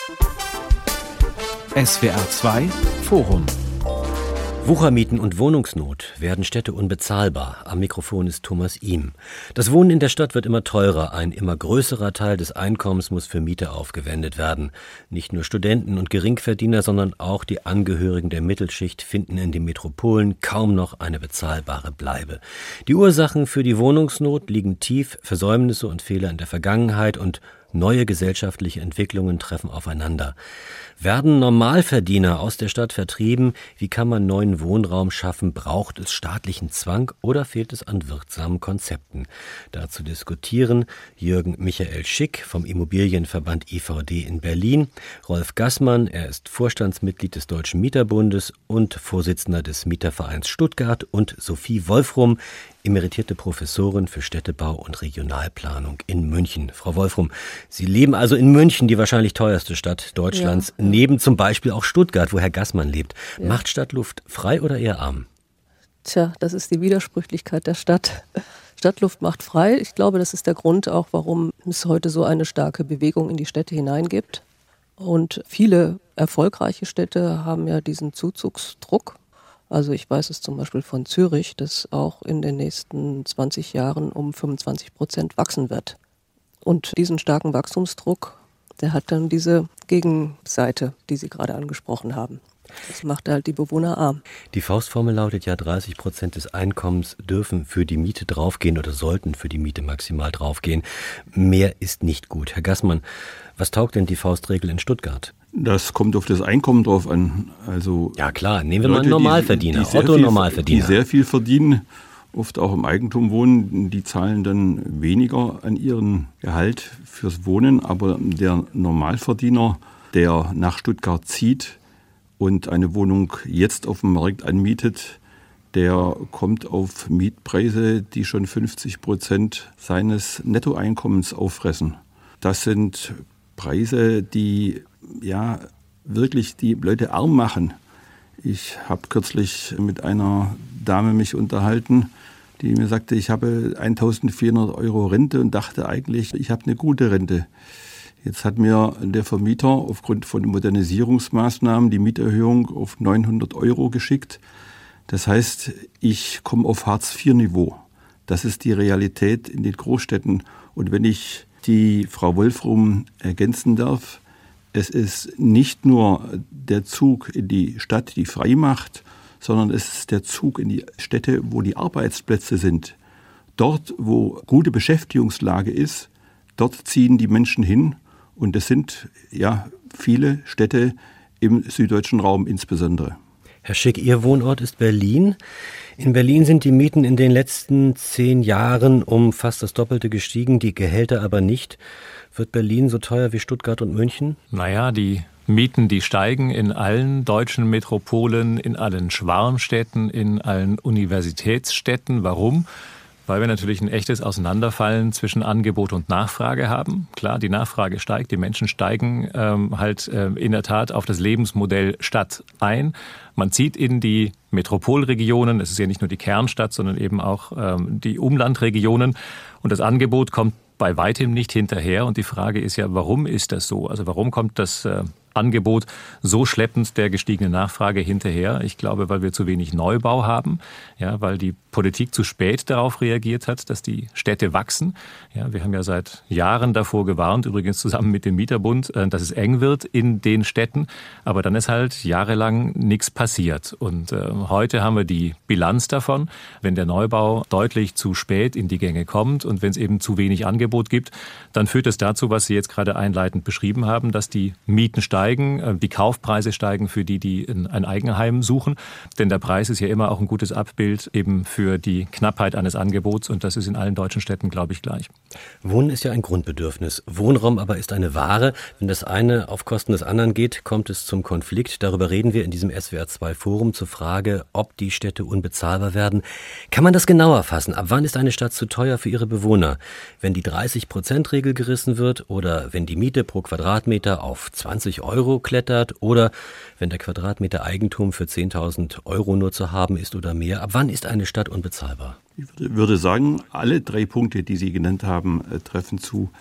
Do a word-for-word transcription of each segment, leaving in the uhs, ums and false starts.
S W R zwei Forum. Wuchermieten und Wohnungsnot werden Städte unbezahlbar. Am Mikrofon ist Thomas Ihm. Das Wohnen in der Stadt wird immer teurer. Ein immer größerer Teil des Einkommens muss für Miete aufgewendet werden. Nicht nur Studenten und Geringverdiener, sondern auch die Angehörigen der Mittelschicht finden in den Metropolen kaum noch eine bezahlbare Bleibe. Die Ursachen für die Wohnungsnot liegen tief, Versäumnisse und Fehler in der Vergangenheit und neue gesellschaftliche Entwicklungen treffen aufeinander. Werden Normalverdiener aus der Stadt vertrieben? Wie kann man neuen Wohnraum schaffen? Braucht es staatlichen Zwang oder fehlt es an wirksamen Konzepten? Dazu diskutieren Jürgen Michael Schick vom Immobilienverband I V D in Berlin, Rolf Gassmann, er ist Vorstandsmitglied des Deutschen Mieterbundes und Vorsitzender des Mietervereins Stuttgart, und Sophie Wolfrum, emeritierte Professorin für Städtebau und Regionalplanung in München. Frau Wolfrum, Sie leben also in München, die wahrscheinlich teuerste Stadt Deutschlands, ja, ja. neben zum Beispiel auch Stuttgart, wo Herr Gassmann lebt. Ja. Macht Stadtluft frei oder eher arm? Tja, das ist die Widersprüchlichkeit der Stadt. Stadtluft macht frei. Ich glaube, das ist der Grund auch, warum es heute so eine starke Bewegung in die Städte hinein gibt. Und viele erfolgreiche Städte haben ja diesen Zuzugsdruck. Also ich weiß es zum Beispiel von Zürich, dass auch in den nächsten zwanzig Jahren um fünfundzwanzig Prozent wachsen wird. Und diesen starken Wachstumsdruck, der hat dann diese Gegenseite, die Sie gerade angesprochen haben. Das macht halt die Bewohner arm. Die Faustformel lautet ja, dreißig Prozent des Einkommens dürfen für die Miete draufgehen oder sollten für die Miete maximal draufgehen. Mehr ist nicht gut. Herr Gassmann, was taugt denn die Faustregel in Stuttgart? Das kommt auf das Einkommen drauf an. Also ja klar, nehmen wir Leute, mal einen Normalverdiener, Otto-Normalverdiener. Die sehr viel verdienen, oft auch im Eigentum wohnen, die zahlen dann weniger an ihren Gehalt fürs Wohnen. Aber der Normalverdiener, der nach Stuttgart zieht und eine Wohnung jetzt auf dem Markt anmietet, der kommt auf Mietpreise, die schon fünfzig Prozent seines Nettoeinkommens auffressen. Das sind Preise, die ja wirklich die Leute arm machen. Ich habe kürzlich mit einer Dame mich unterhalten, die mir sagte, ich habe eintausendvierhundert Euro Rente und dachte eigentlich, ich habe eine gute Rente. Jetzt hat mir der Vermieter aufgrund von Modernisierungsmaßnahmen die Mieterhöhung auf neunhundert Euro geschickt. Das heißt, ich komme auf Hartz vier Niveau. Das ist die Realität in den Großstädten. Und wenn ich die Frau Wolfrum ergänzen darf, es ist nicht nur der Zug in die Stadt, die frei macht, sondern es ist der Zug in die Städte, wo die Arbeitsplätze sind. Dort, wo gute Beschäftigungslage ist, dort ziehen die Menschen hin. Und es sind ja viele Städte im süddeutschen Raum insbesondere. Herr Schick, Ihr Wohnort ist Berlin. In Berlin sind die Mieten in den letzten zehn Jahren um fast das Doppelte gestiegen, die Gehälter aber nicht. Wird Berlin so teuer wie Stuttgart und München? Naja, die Mieten, die steigen in allen deutschen Metropolen, in allen Schwarmstädten, in allen Universitätsstädten. Warum? Weil wir natürlich ein echtes Auseinanderfallen zwischen Angebot und Nachfrage haben. Klar, die Nachfrage steigt, die Menschen steigen ähm, halt äh, in der Tat auf das Lebensmodell Stadt ein. Man zieht in die Metropolregionen, es ist ja nicht nur die Kernstadt, sondern eben auch ähm, die Umlandregionen. Und das Angebot kommt bei weitem nicht hinterher. Und die Frage ist ja, warum ist das so? Also warum kommt das äh, Angebot so schleppend der gestiegenen Nachfrage hinterher? Ich glaube, weil wir zu wenig Neubau haben, ja, weil die Politik zu spät darauf reagiert hat, dass die Städte wachsen. Ja, wir haben ja seit Jahren davor gewarnt, übrigens zusammen mit dem Mieterbund, dass es eng wird in den Städten. Aber dann ist halt jahrelang nichts passiert. Und äh, heute haben wir die Bilanz davon, wenn der Neubau deutlich zu spät in die Gänge kommt und wenn es eben zu wenig Angebot gibt, dann führt es dazu, was Sie jetzt gerade einleitend beschrieben haben, dass die Mieten steigen, die Kaufpreise steigen für die, die ein Eigenheim suchen. Denn der Preis ist ja immer auch ein gutes Abbild eben für die Knappheit eines Angebots und das ist in allen deutschen Städten, glaube ich, gleich. Wohnen ist ja ein Grundbedürfnis. Wohnraum aber ist eine Ware. Wenn das eine auf Kosten des anderen geht, kommt es zum Konflikt. Darüber reden wir in diesem S W R zwei Forum zur Frage, ob die Städte unbezahlbar werden. Kann man das genauer fassen? Ab wann ist eine Stadt zu teuer für ihre Bewohner? Wenn die dreißig Prozent Regel gerissen wird oder wenn die Miete pro Quadratmeter auf zwanzig Euro klettert oder wenn der Quadratmeter Eigentum für zehntausend Euro nur zu haben ist oder mehr. Ab wann ist eine Stadt unbezahlbar? Ich würde sagen, alle drei Punkte, die Sie genannt haben, treffen zu.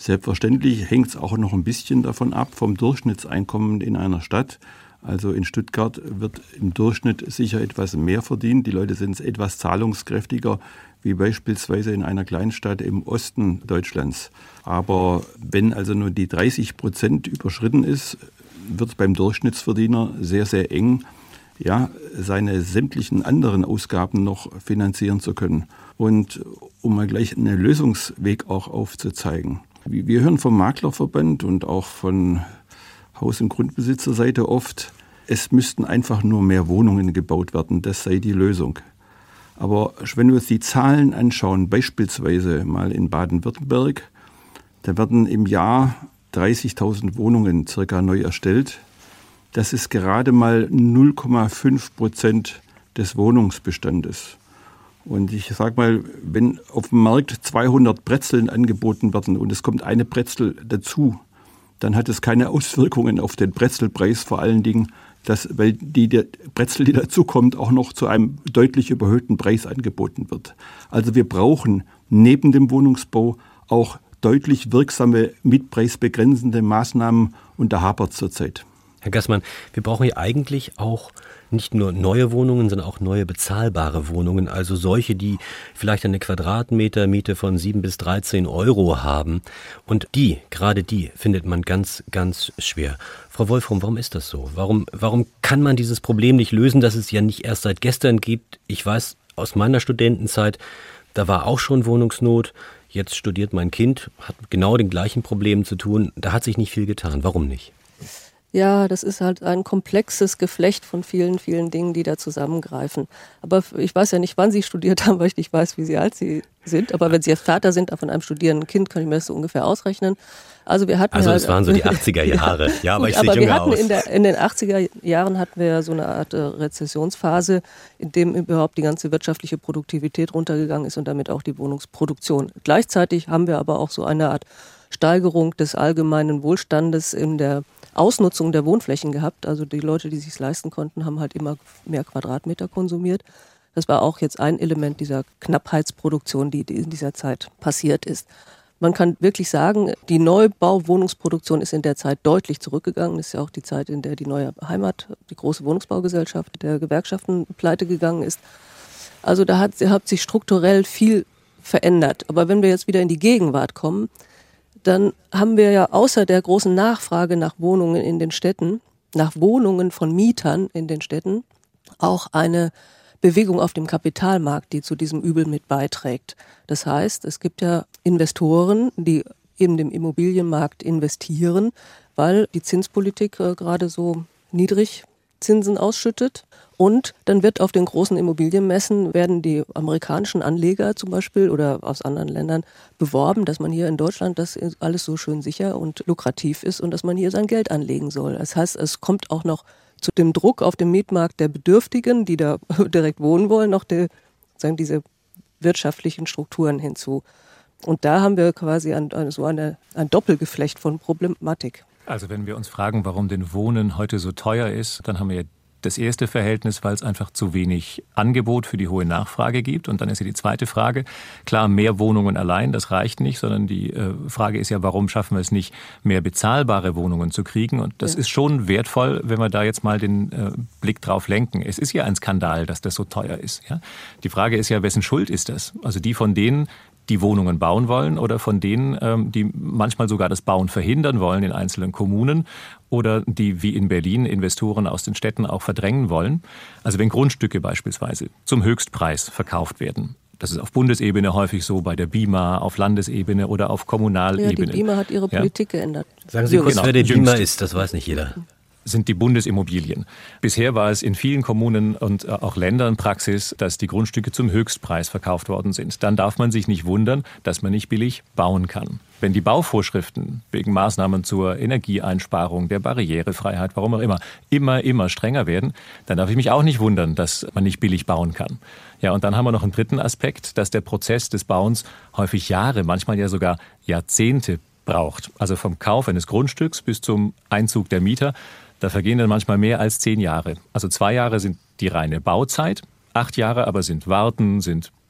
Selbstverständlich hängt es auch noch ein bisschen davon ab, vom Durchschnittseinkommen in einer Stadt. Also in Stuttgart wird im Durchschnitt sicher etwas mehr verdient. Die Leute sind etwas zahlungskräftiger, wie beispielsweise in einer Kleinstadt im Osten Deutschlands. Aber wenn also nur die dreißig Prozent überschritten ist, wird es beim Durchschnittsverdiener sehr, sehr eng, ja, seine sämtlichen anderen Ausgaben noch finanzieren zu können. Und um mal gleich einen Lösungsweg auch aufzuzeigen. Wir hören vom Maklerverband und auch von Haus- und Grundbesitzerseite oft, es müssten einfach nur mehr Wohnungen gebaut werden, das sei die Lösung. Aber wenn wir uns die Zahlen anschauen, beispielsweise mal in Baden-Württemberg, da werden im Jahr dreißigtausend Wohnungen circa neu erstellt. Das ist gerade mal null Komma fünf Prozent des Wohnungsbestandes. Und ich sage mal, wenn auf dem Markt zweihundert Brezeln angeboten werden und es kommt eine Brezel dazu, dann hat es keine Auswirkungen auf den Brezelpreis, vor allen Dingen, dass, weil die der Brezel, die dazukommt, auch noch zu einem deutlich überhöhten Preis angeboten wird. Also wir brauchen neben dem Wohnungsbau auch deutlich wirksame, mietpreisbegrenzende Maßnahmen, und da hapert es zurzeit. Herr Gassmann, wir brauchen ja eigentlich auch nicht nur neue Wohnungen, sondern auch neue bezahlbare Wohnungen, also solche, die vielleicht eine Quadratmetermiete von sieben bis dreizehn Euro haben. Und die, gerade die, findet man ganz, ganz schwer. Frau Wolfrum, warum ist das so? Warum, warum kann man dieses Problem nicht lösen, das es ja nicht erst seit gestern gibt? Ich weiß aus meiner Studentenzeit, da war auch schon Wohnungsnot. Jetzt studiert mein Kind, hat genau den gleichen Problemen zu tun. Da hat sich nicht viel getan. Warum nicht? Ja, das ist halt ein komplexes Geflecht von vielen, vielen Dingen, die da zusammengreifen. Aber ich weiß ja nicht, wann Sie studiert haben, weil ich nicht weiß, wie Sie alt Sie sind. Aber wenn Sie jetzt Vater sind von einem studierenden Kind, kann ich mir das so ungefähr ausrechnen. Also wir hatten Also halt, es waren so die achtziger Jahre. Ja, ja, aber gut, ich sehe aber jünger wir hatten aus. In, der, in den achtziger Jahren hatten wir so eine Art äh, Rezessionsphase, in dem überhaupt die ganze wirtschaftliche Produktivität runtergegangen ist und damit auch die Wohnungsproduktion. Gleichzeitig haben wir aber auch so eine Art Steigerung des allgemeinen Wohlstandes in der Ausnutzung der Wohnflächen gehabt. Also die Leute, die es sich leisten konnten, haben halt immer mehr Quadratmeter konsumiert. Das war auch jetzt ein Element dieser Knappheitsproduktion, die in dieser Zeit passiert ist. Man kann wirklich sagen, die Neubauwohnungsproduktion ist in der Zeit deutlich zurückgegangen. Das ist ja auch die Zeit, in der die Neue Heimat, die große Wohnungsbaugesellschaft der Gewerkschaften pleite gegangen ist. Also da hat, hat sich strukturell viel verändert. Aber wenn wir jetzt wieder in die Gegenwart kommen, dann haben wir ja außer der großen Nachfrage nach Wohnungen in den Städten, nach Wohnungen von Mietern in den Städten, auch eine Bewegung auf dem Kapitalmarkt, die zu diesem Übel mit beiträgt. Das heißt, es gibt ja Investoren, die in dem Immobilienmarkt investieren, weil die Zinspolitik äh, gerade so niedrig Zinsen ausschüttet. Und dann wird auf den großen Immobilienmessen werden die amerikanischen Anleger zum Beispiel oder aus anderen Ländern beworben, dass man hier in Deutschland das alles so schön sicher und lukrativ ist und dass man hier sein Geld anlegen soll. Das heißt, es kommt auch noch zu dem Druck auf dem Mietmarkt der Bedürftigen, die da direkt wohnen wollen, noch die, sagen, diese wirtschaftlichen Strukturen hinzu. Und da haben wir quasi ein, so eine, ein Doppelgeflecht von Problematik. Also wenn wir uns fragen, warum denn Wohnen heute so teuer ist, dann haben wir ja das erste Verhältnis, weil es einfach zu wenig Angebot für die hohe Nachfrage gibt. Und dann ist ja die zweite Frage, klar, mehr Wohnungen allein, das reicht nicht, sondern die äh, Frage ist ja, warum schaffen wir es nicht, mehr bezahlbare Wohnungen zu kriegen? Und das ja. ist schon wertvoll, wenn wir da jetzt mal den äh, Blick drauf lenken. Es ist ja ein Skandal, dass das so teuer ist. Ja? Die Frage ist ja, wessen Schuld ist das? Also die von denen, die Wohnungen bauen wollen oder von denen, die manchmal sogar das Bauen verhindern wollen in einzelnen Kommunen oder die wie in Berlin Investoren aus den Städten auch verdrängen wollen. Also wenn Grundstücke beispielsweise zum Höchstpreis verkauft werden. Das ist auf Bundesebene häufig so, bei der B I M A, auf Landesebene oder auf Kommunalebene. Ja, die B I M A hat ihre Politik ja? geändert. Sagen Sie kurz, genau, wer der B I M A ist, das weiß nicht jeder. Sind die Bundesimmobilien. Bisher war es in vielen Kommunen und auch Ländern Praxis, dass die Grundstücke zum Höchstpreis verkauft worden sind. Dann darf man sich nicht wundern, dass man nicht billig bauen kann. Wenn die Bauvorschriften wegen Maßnahmen zur Energieeinsparung, der Barrierefreiheit, warum auch immer, immer, immer strenger werden, dann darf ich mich auch nicht wundern, dass man nicht billig bauen kann. Ja, und dann haben wir noch einen dritten Aspekt, dass der Prozess des Bauens häufig Jahre, manchmal ja sogar Jahrzehnte braucht. Also vom Kauf eines Grundstücks bis zum Einzug der Mieter. Da vergehen dann manchmal mehr als zehn Jahre. Also zwei Jahre sind die reine Bauzeit, acht Jahre aber sind Warten, sind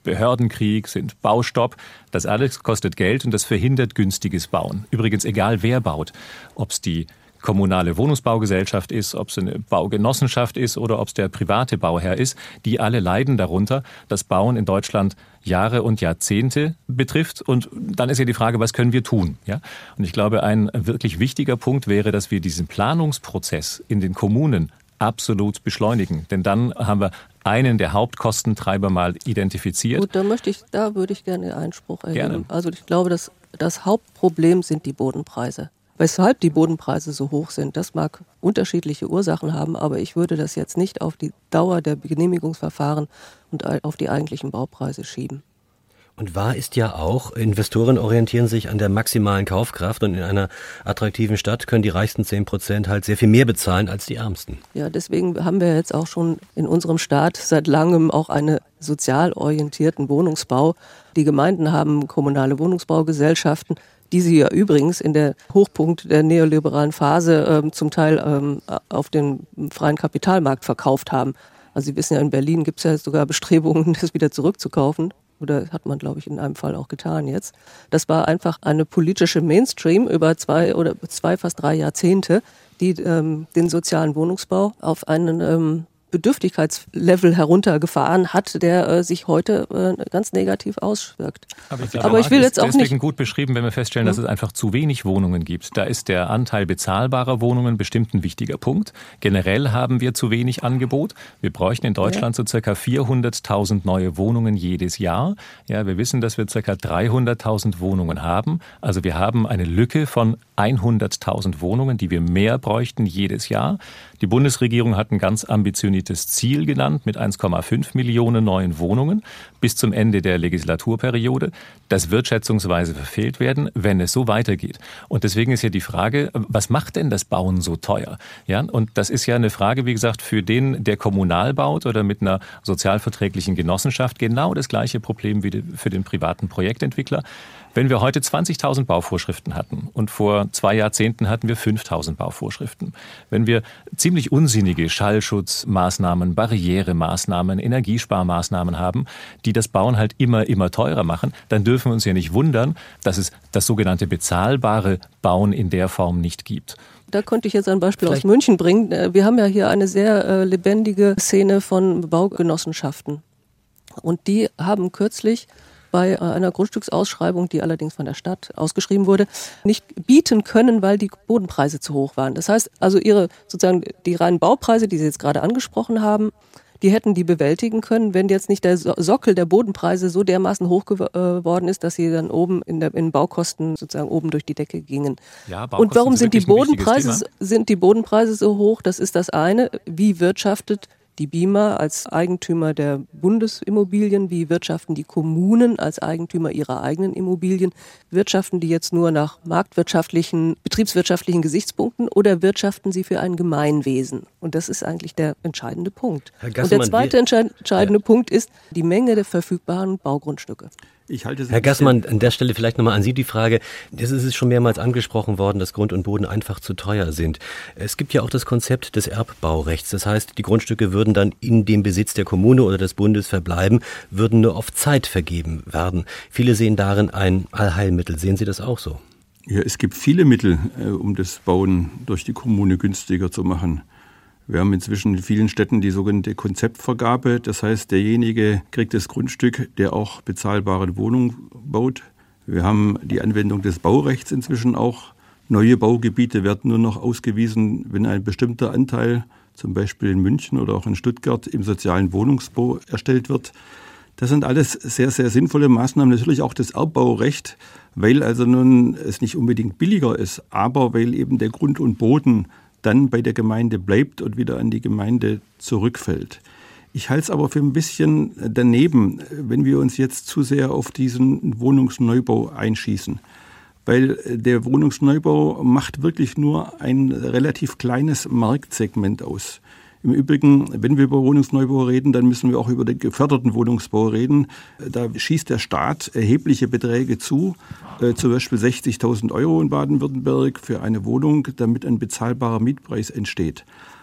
Behördenkrieg, sind Baustopp. Das alles kostet Geld und das verhindert günstiges Bauen. Übrigens egal wer baut, ob es die kommunale Wohnungsbaugesellschaft ist, ob es eine Baugenossenschaft ist oder ob es der private Bauherr ist, die alle leiden darunter, dass Bauen in Deutschland Jahre und Jahrzehnte betrifft. Und dann ist ja die Frage, was können wir tun? Ja? Und ich glaube, ein wirklich wichtiger Punkt wäre, dass wir diesen Planungsprozess in den Kommunen absolut beschleunigen. Denn dann haben wir einen der Hauptkostentreiber mal identifiziert. Gut, da möchte ich, da würde ich gerne Einspruch erheben. Gerne. Also ich glaube, dass das Hauptproblem sind die Bodenpreise. Weshalb die Bodenpreise so hoch sind, das mag unterschiedliche Ursachen haben, aber ich würde das jetzt nicht auf die Dauer der Genehmigungsverfahren und auf die eigentlichen Baupreise schieben. Und wahr ist ja auch, Investoren orientieren sich an der maximalen Kaufkraft und in einer attraktiven Stadt können die reichsten zehn Prozent halt sehr viel mehr bezahlen als die ärmsten. Ja, deswegen haben wir jetzt auch schon in unserem Staat seit langem auch einen sozial orientierten Wohnungsbau. Die Gemeinden haben kommunale Wohnungsbaugesellschaften, die sie ja übrigens in der Hochpunkt der neoliberalen Phase ähm, zum Teil ähm, auf den freien Kapitalmarkt verkauft haben. Also Sie wissen ja, in Berlin gibt es ja sogar Bestrebungen, das wieder zurückzukaufen. Oder hat man, glaube ich, in einem Fall auch getan jetzt. Das war einfach eine politische Mainstream über zwei oder zwei, fast drei Jahrzehnte, die ähm, den sozialen Wohnungsbau auf einen ähm, Bedürftigkeitslevel heruntergefahren hat, der äh, sich heute äh, ganz negativ auswirkt. Aber ich, glaube, Aber ich will jetzt auch nicht... deswegen gut beschrieben, wenn wir feststellen, dass es einfach zu wenig Wohnungen gibt. Da ist der Anteil bezahlbarer Wohnungen bestimmt ein wichtiger Punkt. Generell haben wir zu wenig Angebot. Wir bräuchten in Deutschland ja. so circa vierhunderttausend neue Wohnungen jedes Jahr. Ja, wir wissen, dass wir circa dreihunderttausend Wohnungen haben. Also wir haben eine Lücke von hunderttausend Wohnungen, die wir mehr bräuchten jedes Jahr. Die Bundesregierung hat ein ganz ambitioniertes Ziel genannt mit eins Komma fünf Millionen neuen Wohnungen bis zum Ende der Legislaturperiode. Das wird schätzungsweise verfehlt werden, wenn es so weitergeht. Und deswegen ist ja die Frage, was macht denn das Bauen so teuer? Ja, und das ist ja eine Frage, wie gesagt, für den, der kommunal baut oder mit einer sozialverträglichen Genossenschaft, genau das gleiche Problem wie für den privaten Projektentwickler. Wenn wir heute zwanzigtausend Bauvorschriften hatten und vor zwei Jahrzehnten hatten wir fünftausend Bauvorschriften, wenn wir ziemlich unsinnige Schallschutzmaßnahmen, Barrieremaßnahmen, Energiesparmaßnahmen haben, die das Bauen halt immer, immer teurer machen, dann dürfen wir uns ja nicht wundern, dass es das sogenannte bezahlbare Bauen in der Form nicht gibt. Da könnte ich jetzt ein Beispiel Vielleicht. aus München bringen. Wir haben ja hier eine sehr äh, lebendige Szene von Baugenossenschaften. Und die haben kürzlich bei einer Grundstücksausschreibung, die allerdings von der Stadt ausgeschrieben wurde, nicht bieten können, weil die Bodenpreise zu hoch waren. Das heißt, also ihre sozusagen die reinen Baupreise, die Sie jetzt gerade angesprochen haben, die hätten die bewältigen können, wenn jetzt nicht der Sockel der Bodenpreise so dermaßen hoch geworden ist, dass sie dann oben in den Baukosten sozusagen oben durch die Decke gingen. Ja, und warum sind die Bodenpreise sind die Bodenpreise so hoch? Das ist das eine. Wie wirtschaftet die B I M A als Eigentümer der Bundesimmobilien, wie wirtschaften die Kommunen als Eigentümer ihrer eigenen Immobilien? Wirtschaften die jetzt nur nach marktwirtschaftlichen, betriebswirtschaftlichen Gesichtspunkten oder wirtschaften sie für ein Gemeinwesen? Und das ist eigentlich der entscheidende Punkt. Herr Gassermann, und der zweite entscheidende ja. Punkt ist die Menge der verfügbaren Baugrundstücke. Ich halte es Herr Gassmann, an der Stelle vielleicht nochmal an Sie die Frage. Es ist schon mehrmals angesprochen worden, dass Grund und Boden einfach zu teuer sind. Es gibt ja auch das Konzept des Erbbaurechts. Das heißt, die Grundstücke würden dann in dem Besitz der Kommune oder des Bundes verbleiben, würden nur auf Zeit vergeben werden. Viele sehen darin ein Allheilmittel. Sehen Sie das auch so? Ja, es gibt viele Mittel, äh, um das Bauen durch die Kommune günstiger zu machen. Wir haben inzwischen in vielen Städten die sogenannte Konzeptvergabe. Das heißt, derjenige kriegt das Grundstück, der auch bezahlbare Wohnungen baut. Wir haben die Anwendung des Baurechts inzwischen auch. Neue Baugebiete werden nur noch ausgewiesen, wenn ein bestimmter Anteil, zum Beispiel in München oder auch in Stuttgart, im sozialen Wohnungsbau erstellt wird. Das sind alles sehr, sehr sinnvolle Maßnahmen. Natürlich auch das Erbbaurecht, weil also nun es nicht unbedingt billiger ist, aber weil eben der Grund und Boden dann bei der Gemeinde bleibt und wieder an die Gemeinde zurückfällt. Ich halte es aber für ein bisschen daneben, wenn wir uns jetzt zu sehr auf diesen Wohnungsneubau einschießen. Weil der Wohnungsneubau macht wirklich nur ein relativ kleines Marktsegment aus. Im Übrigen, wenn wir über Wohnungsneubau reden, dann müssen wir auch über den geförderten Wohnungsbau reden. Da schießt der Staat erhebliche Beträge zu, äh, zum Beispiel sechzigtausend Euro in Baden-Württemberg für eine Wohnung, damit ein bezahlbarer Mietpreis entsteht.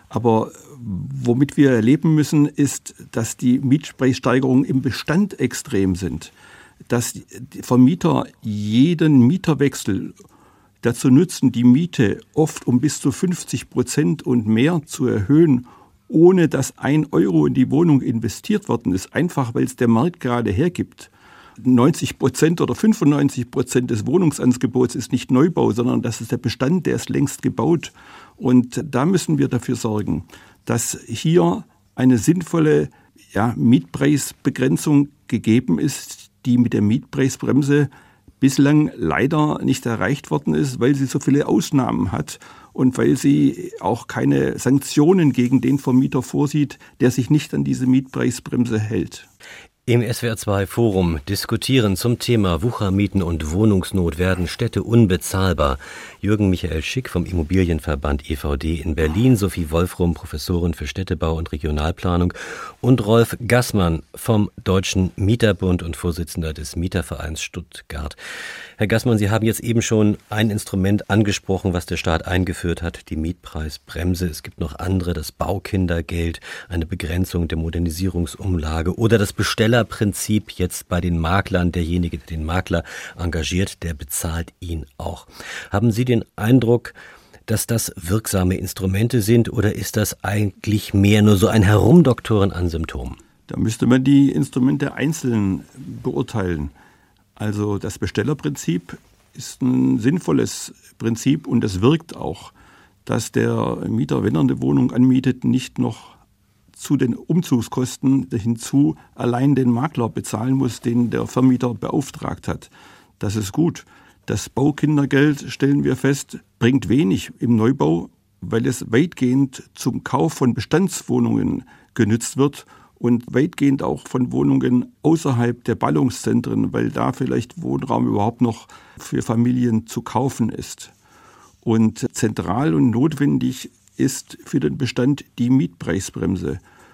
Aber womit wir erleben müssen, ist, dass die Mietpreissteigerungen im Bestand extrem sind. Dass die Vermieter jeden Mieterwechsel dazu nutzen, die Miete oft um bis zu fünfzig Prozent und mehr zu erhöhen, ohne dass ein Euro in die Wohnung investiert worden ist, einfach weil es der Markt gerade hergibt. neunzig Prozent oder fünfundneunzig Prozent des Wohnungsangebots ist nicht Neubau, sondern das ist der Bestand, der ist längst gebaut. Und da müssen wir dafür sorgen, dass hier eine sinnvolle ja, Mietpreisbegrenzung gegeben ist, die mit der Mietpreisbremse bislang leider nicht erreicht worden ist, weil sie so viele Ausnahmen hat und weil sie auch keine Sanktionen gegen den Vermieter vorsieht, der sich nicht an diese Mietpreisbremse hält. Im S W R zwei Forum diskutieren zum Thema Wuchermieten und Wohnungsnot, werden Städte unbezahlbar. Jürgen Michael Schick vom Immobilienverband E V D in Berlin, Sophie Wolfrum, Professorin für Städtebau und Regionalplanung, und Rolf Gassmann vom Deutschen Mieterbund und Vorsitzender des Mietervereins Stuttgart. Herr Gassmann, Sie haben jetzt eben schon ein Instrument angesprochen, was der Staat eingeführt hat, die Mietpreisbremse. Es gibt noch andere, das Baukindergeld, eine Begrenzung der Modernisierungsumlage oder das Bestellerprinzip jetzt bei den Maklern. Derjenige, der den Makler engagiert, der bezahlt ihn auch. Haben Sie den Eindruck, dass das wirksame Instrumente sind, oder ist das eigentlich mehr nur so ein Herumdoktoren an Symptomen? Da müsste man die Instrumente einzeln beurteilen. Also das Bestellerprinzip ist ein sinnvolles Prinzip und es wirkt auch, dass der Mieter, wenn er eine Wohnung anmietet, nicht noch zu den Umzugskosten hinzu allein den Makler bezahlen muss, den der Vermieter beauftragt hat. Das ist gut. Das Baukindergeld, stellen wir fest, bringt wenig im Neubau, weil es weitgehend zum Kauf von Bestandswohnungen genützt wird und weitgehend auch von Wohnungen außerhalb der Ballungszentren, weil da vielleicht Wohnraum überhaupt noch für Familien zu kaufen ist. Und zentral und notwendig ist für den Bestand die Mietpreisbremse.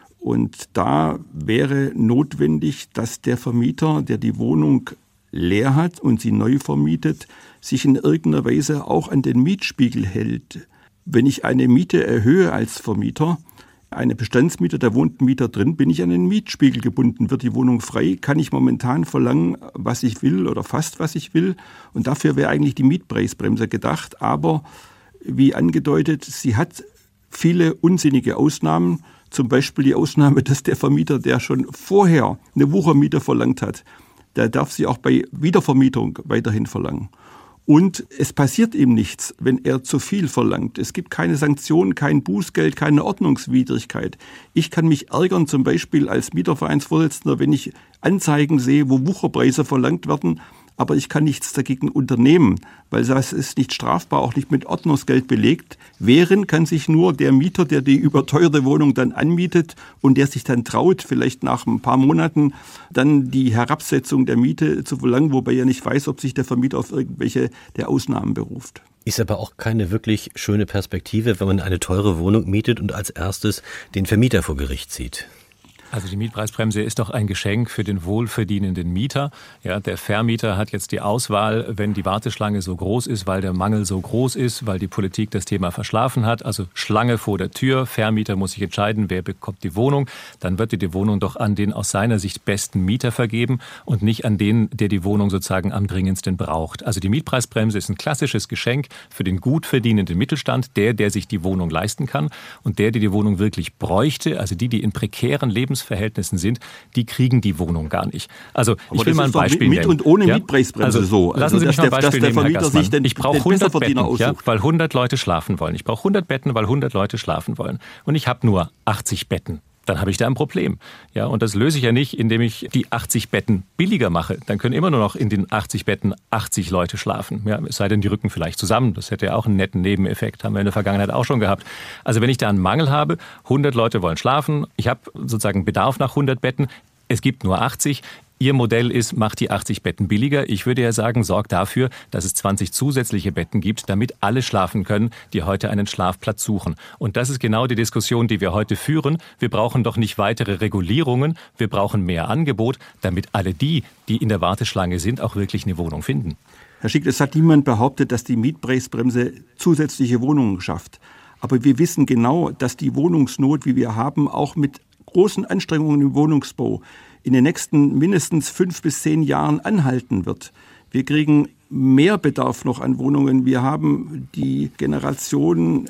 Und da wäre notwendig, dass der Vermieter, der die Wohnung leer hat und sie neu vermietet, sich in irgendeiner Weise auch an den Mietspiegel hält. Wenn ich eine Miete erhöhe als Vermieter, eine Bestandsmiete, da wohnt ein Mieter drin, bin ich an den Mietspiegel gebunden. Wird die Wohnung frei, kann ich momentan verlangen, was ich will oder fast was ich will. Und dafür wäre eigentlich die Mietpreisbremse gedacht. Aber wie angedeutet, sie hat viele unsinnige Ausnahmen. Zum Beispiel die Ausnahme, dass der Vermieter, der schon vorher eine Wuchermiete verlangt hat, der darf sie auch bei Wiedervermietung weiterhin verlangen. Und es passiert ihm nichts, wenn er zu viel verlangt. Es gibt keine Sanktionen, kein Bußgeld, keine Ordnungswidrigkeit. Ich kann mich ärgern, zum Beispiel als Mietervereinsvorsitzender, wenn ich Anzeigen sehe, wo Wucherpreise verlangt werden, aber ich kann nichts dagegen unternehmen, weil das ist nicht strafbar, auch nicht mit Ordnungsgeld belegt. Wehren kann sich nur der Mieter, der die überteuerte Wohnung dann anmietet und der sich dann traut, vielleicht nach ein paar Monaten dann die Herabsetzung der Miete zu verlangen, wobei er nicht weiß, ob sich der Vermieter auf irgendwelche der Ausnahmen beruft. Ist aber auch keine wirklich schöne Perspektive, wenn man eine teure Wohnung mietet und als erstes den Vermieter vor Gericht zieht. Also die Mietpreisbremse ist doch ein Geschenk für den wohlverdienenden Mieter. Ja, der Vermieter hat jetzt die Auswahl, wenn die Warteschlange so groß ist, weil der Mangel so groß ist, weil die Politik das Thema verschlafen hat. Also Schlange vor der Tür, Vermieter muss sich entscheiden, wer bekommt die Wohnung. Dann wird die Wohnung doch an den aus seiner Sicht besten Mieter vergeben und nicht an den, der die Wohnung sozusagen am dringendsten braucht. Also die Mietpreisbremse ist ein klassisches Geschenk für den gut verdienenden Mittelstand, der, der sich die Wohnung leisten kann, und der, der die Wohnung wirklich bräuchte, also die, die in prekären Lebens Verhältnissen sind, die kriegen die Wohnung gar nicht. Also aber ich will mal ein Beispiel mit nennen. Mit und ohne ja? Mietpreisbremse also, so. Also lassen Sie mich mal ein Beispiel dass der nehmen, Vermieter sich den, ich brauche den hundert Betten, aussucht. Ja, weil hundert Leute schlafen wollen. Ich brauche hundert Betten, weil hundert Leute schlafen wollen. Und ich habe nur achtzig Betten. Dann habe ich da ein Problem. Ja, und das löse ich ja nicht, indem ich die achtzig Betten billiger mache. Dann können immer nur noch in den achtzig Betten achtzig Leute schlafen. Ja, es sei denn, die rücken vielleicht zusammen. Das hätte ja auch einen netten Nebeneffekt. Haben wir in der Vergangenheit auch schon gehabt. Also wenn ich da einen Mangel habe, hundert Leute wollen schlafen, ich habe sozusagen Bedarf nach hundert Betten, es gibt nur achtzig. Ihr Modell ist, macht die achtzig Betten billiger. Ich würde ja sagen, sorgt dafür, dass es zwanzig zusätzliche Betten gibt, damit alle schlafen können, die heute einen Schlafplatz suchen. Und das ist genau die Diskussion, die wir heute führen. Wir brauchen doch nicht weitere Regulierungen. Wir brauchen mehr Angebot, damit alle die, die in der Warteschlange sind, auch wirklich eine Wohnung finden. Herr Schick, es hat niemand behauptet, dass die Mietpreisbremse zusätzliche Wohnungen schafft. Aber wir wissen genau, dass die Wohnungsnot, wie wir haben, auch mit großen Anstrengungen im Wohnungsbau in den nächsten mindestens fünf bis zehn Jahren anhalten wird. Wir kriegen mehr Bedarf noch an Wohnungen. Wir haben die Generation,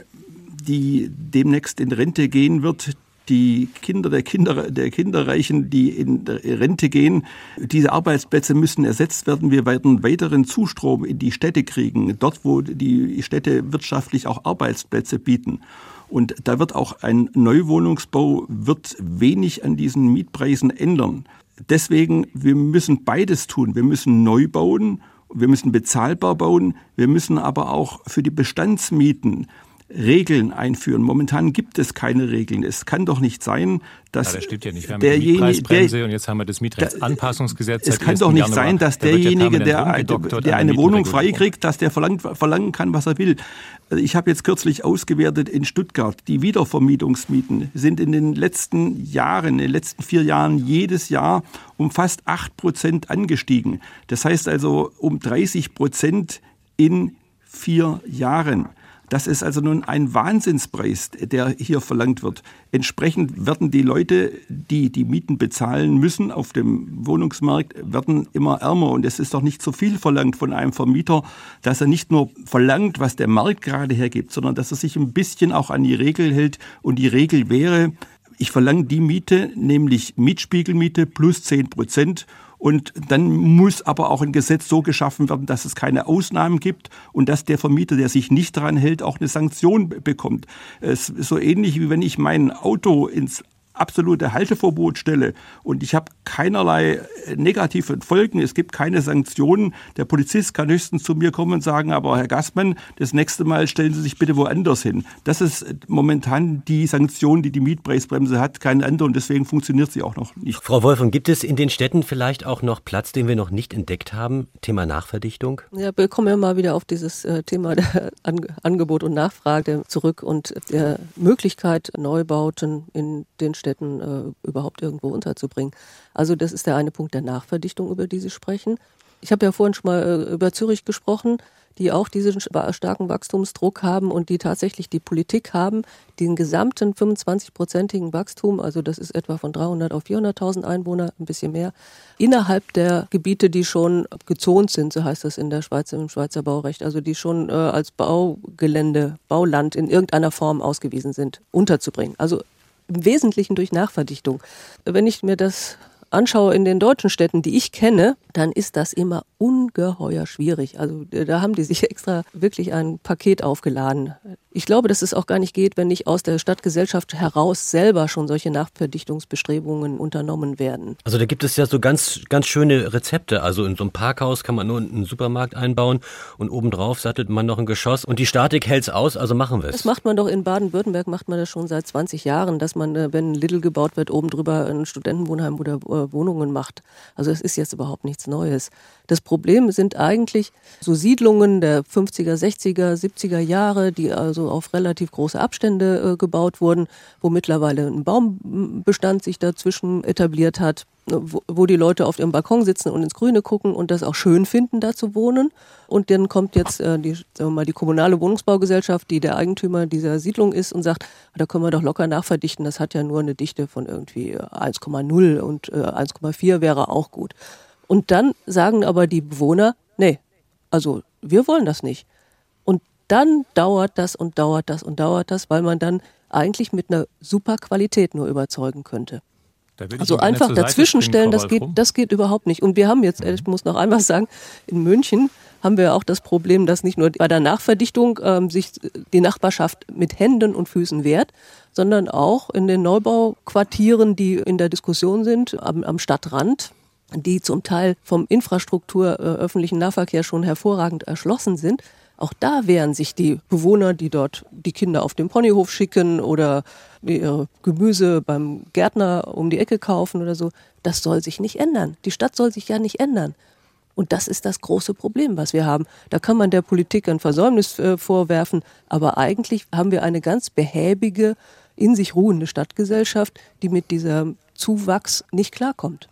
die demnächst in Rente gehen wird, die Kinder der Kinder der Kinderreichen, die in Rente gehen. Diese Arbeitsplätze müssen ersetzt werden. Wir werden weiteren Zustrom in die Städte kriegen, dort wo die Städte wirtschaftlich auch Arbeitsplätze bieten. Und da wird auch ein Neuwohnungsbau wird wenig an diesen Mietpreisen ändern. Deswegen, wir müssen beides tun. Wir müssen neu bauen, wir müssen bezahlbar bauen, wir müssen aber auch für die Bestandsmieten Regeln einführen. Momentan gibt es keine Regeln. Es kann doch nicht sein, dass ja, das stimmt ja nicht. Wir haben derjenige, die Mietpreisbremse und jetzt haben wir das Mietrechtsanpassungsgesetz. Es kann doch nicht sein, dass derjenige, der, der eine Wohnung freikriegt, dass der verlangt, verlangen kann, was er will. Ich habe jetzt kürzlich ausgewertet in Stuttgart, die Wiedervermietungsmieten sind in den letzten Jahren, in den letzten vier Jahren jedes Jahr um fast acht Prozent angestiegen. Das heißt also um dreißig Prozent in vier Jahren. Das ist also nun ein Wahnsinnspreis, der hier verlangt wird. Entsprechend werden die Leute, die die Mieten bezahlen müssen auf dem Wohnungsmarkt, werden immer ärmer. Und es ist doch nicht so viel verlangt von einem Vermieter, dass er nicht nur verlangt, was der Markt gerade hergibt, sondern dass er sich ein bisschen auch an die Regel hält. Und die Regel wäre, ich verlange die Miete, nämlich Mietspiegelmiete plus zehn Prozent. Und dann muss aber auch ein Gesetz so geschaffen werden, dass es keine Ausnahmen gibt und dass der Vermieter, der sich nicht daran hält, auch eine Sanktion bekommt. Es ist so ähnlich, wie wenn ich mein Auto ins absolute Halteverbot stelle und ich habe keinerlei negative Folgen, es gibt keine Sanktionen. Der Polizist kann höchstens zu mir kommen und sagen, aber Herr Gassmann, das nächste Mal stellen Sie sich bitte woanders hin. Das ist momentan die Sanktion, die die Mietpreisbremse hat, keine andere und deswegen funktioniert sie auch noch nicht. Frau Wolfung, gibt es in den Städten vielleicht auch noch Platz, den wir noch nicht entdeckt haben? Thema Nachverdichtung? Ja, wir kommen ja mal wieder auf dieses äh, Thema der An- Angebot und Nachfrage zurück und der Möglichkeit, Neubauten in den Städten Städten äh, überhaupt irgendwo unterzubringen. Also das ist der eine Punkt der Nachverdichtung, über die Sie sprechen. Ich habe ja vorhin schon mal äh, über Zürich gesprochen, die auch diesen starken Wachstumsdruck haben und die tatsächlich die Politik haben, den gesamten fünfundzwanzig-prozentigen Wachstum, also das ist etwa von dreihundert auf vierhunderttausend Einwohner, ein bisschen mehr, innerhalb der Gebiete, die schon gezont sind, so heißt das in der Schweiz, im Schweizer Baurecht, also die schon äh, als Baugelände, Bauland in irgendeiner Form ausgewiesen sind, unterzubringen. Also im Wesentlichen durch Nachverdichtung. Wenn ich mir das anschaue in den deutschen Städten, die ich kenne, dann ist das immer ungeheuer schwierig. Also da haben die sich extra wirklich ein Paket aufgeladen. Ich glaube, dass es auch gar nicht geht, wenn nicht aus der Stadtgesellschaft heraus selber schon solche Nachverdichtungsbestrebungen unternommen werden. Also da gibt es ja so ganz, ganz schöne Rezepte. Also in so einem Parkhaus kann man nur einen Supermarkt einbauen und obendrauf sattelt man noch ein Geschoss und die Statik hält's aus, also machen wir es. Das macht man doch in Baden-Württemberg, macht man das schon seit zwanzig Jahren, dass man, wenn ein Lidl gebaut wird, oben drüber ein Studentenwohnheim oder Wohnungen macht. Also es ist jetzt überhaupt nichts Neues. Das Problem sind eigentlich so Siedlungen der fünfziger, sechziger, siebziger Jahre, die also auf relativ große Abstände äh, gebaut wurden, wo mittlerweile ein Baumbestand sich dazwischen etabliert hat, wo, wo die Leute auf ihrem Balkon sitzen und ins Grüne gucken und das auch schön finden, da zu wohnen. Und dann kommt jetzt äh, die, sagen wir mal, die kommunale Wohnungsbaugesellschaft, die der Eigentümer dieser Siedlung ist und sagt, da können wir doch locker nachverdichten, das hat ja nur eine Dichte von irgendwie eins Komma null und äh, eins Komma vier wäre auch gut. Und dann sagen aber die Bewohner, nee, also wir wollen das nicht. Und dann dauert das und dauert das und dauert das, weil man dann eigentlich mit einer super Qualität nur überzeugen könnte. Also einfach dazwischenstellen, das geht, das geht überhaupt nicht. Und wir haben jetzt, ich muss noch einmal sagen, in München haben wir auch das Problem, dass nicht nur bei der Nachverdichtung ähm, sich die Nachbarschaft mit Händen und Füßen wehrt, sondern auch in den Neubauquartieren, die in der Diskussion sind, am, am Stadtrand, die zum Teil vom Infrastruktur äh, öffentlichen Nahverkehr schon hervorragend erschlossen sind. Auch da wehren sich die Bewohner, die dort die Kinder auf den Ponyhof schicken oder ihr Gemüse beim Gärtner um die Ecke kaufen oder so. Das soll sich nicht ändern. Die Stadt soll sich ja nicht ändern. Und das ist das große Problem, was wir haben. Da kann man der Politik ein Versäumnis äh, vorwerfen, aber eigentlich haben wir eine ganz behäbige, in sich ruhende Stadtgesellschaft, die mit diesem Zuwachs nicht klarkommt.